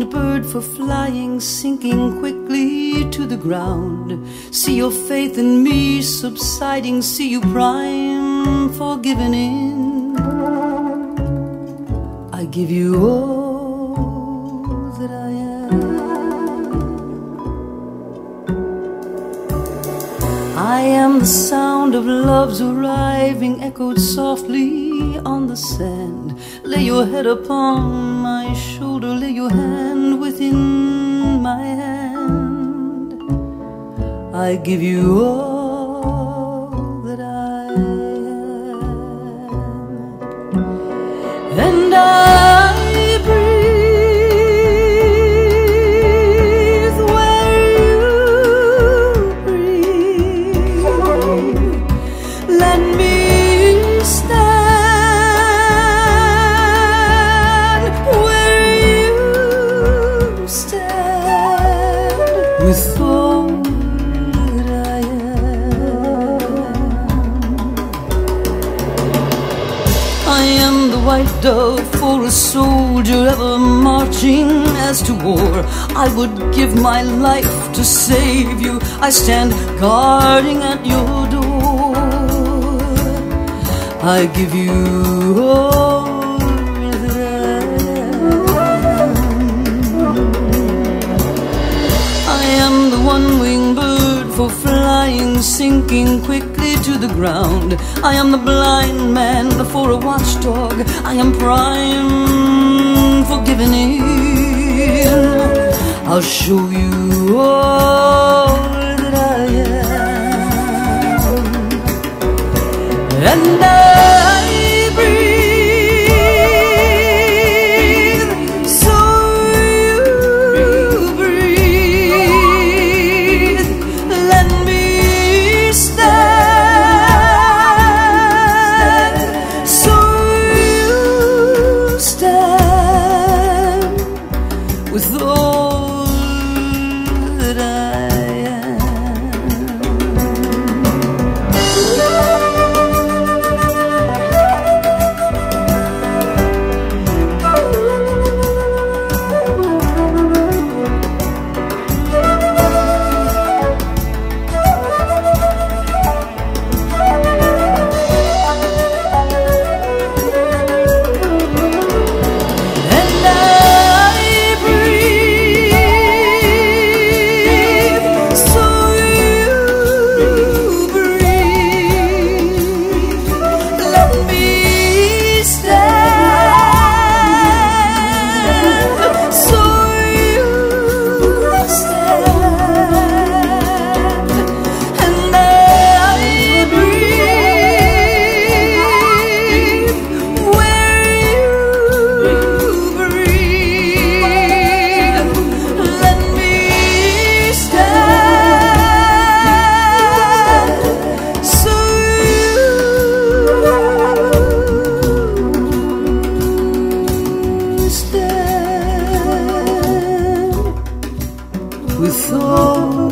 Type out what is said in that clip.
winged bird for flying, sinking quickly to the ground. See your faith in me subsiding, see you prime for giving in. I give you all that I am. I am the sound of love's arriving, echoed softly on the sand. Lay your head upon my shoulder, lay your hand within my hand. I give you all that I am, and I breathe where you breathe. Let me stand where you stand, with all that I am. I am the white dove for a soldier ever marching as to war. I would give my life to save you. I stand guarding at your door. I give you all that I am the one-winged bird for flying, sinking quickly to the ground. I am the blind man before a watchdog. I am prime for giving in. I'll show you all that I am, and I breathe so you breathe. Let me stand so you stand, with all that I am. With all